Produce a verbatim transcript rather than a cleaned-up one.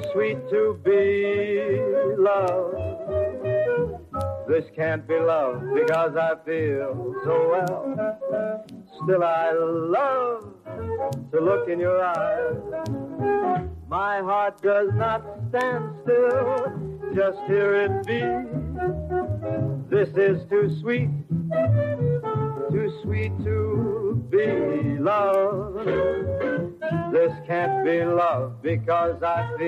sweet to be loved. This can't be love because I feel so well. Still I love to look in your eyes. My heart does not stand still, just hear it beat. This is too sweet, too sweet to be loved. This can't be love because I feel